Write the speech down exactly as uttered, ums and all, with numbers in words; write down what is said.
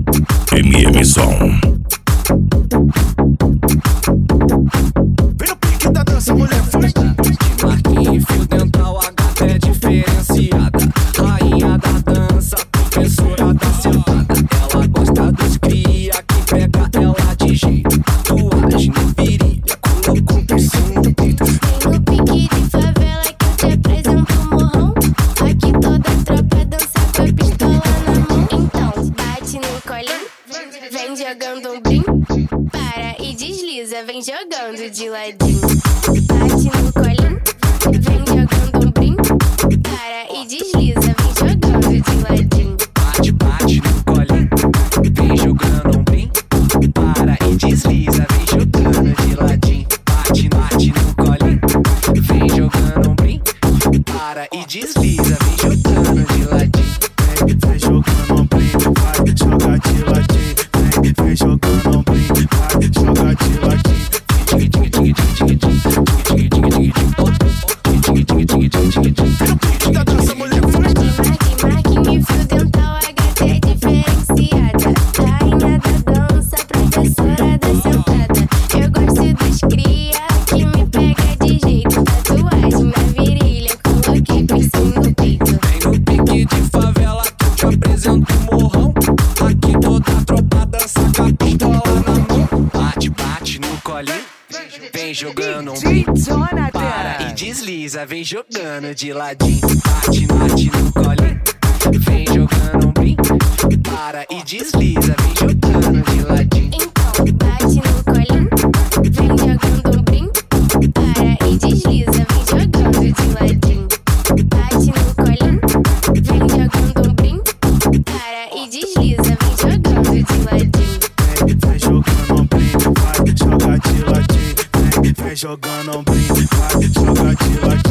M M Som. Vem no pique da dança, mulher, foi. De marquinha e fio dental, a gata é diferenciada. Rainha da dança, professora da sentada. Ela gosta dos cria, que pega ela de jeito. Tatuagem na virilha, colocou piercing no peito. Vem no pique de favela que eu te apresento o morrão. Aqui toda a tropa dança com a pistola na mão. Então, bate no colinho, vem jogando um brim. Para e desliza, vem jogando de ladinho. Bate no colinho, vem jogando um brim. Para e desliza, vem jogando de ladinho. Bate, bate no colinho, vem jogando um brim. Para e desliza, vem jogando de ladinho. Bate, bate no colinho, vem jogando um brim. Para e desliza, vem jogando de ladinho. Vem, vem jogando um brinco, vai jogar de ladinho. Vem, vem jogando um brinco, vai jogar de ladinho. Da dança, mulher, foi. De marquinha e fio dental, a gata é diferenciada. Rainha da dança, professora da sentada. Eu gosto dos cria, que me pega de jeito. Tatuagem na virilha, coloquei piercing no peito. Vem no pique de favela que eu te apresento o morrão. Aqui toda a tropa dança com a pistola na mão. Bate, bate no colinho, vem jogando um brim. Para e desliza, vem jogando de ladinho. Bate, bate no colinho, vem jogando um brim. Para e desliza, vem jogando de ladinho. Então, bate no colinho, vem jogando um brim. Para e desliza, vem jogando de ladinho. Bate no colinho, vem jogando um brim. Para e desliza, vem jogando de ladinho. Vem, vem jogando um brinco, vai jogar de ladinho. Vem, vem jogando um brinco, vai jogar de ladinho.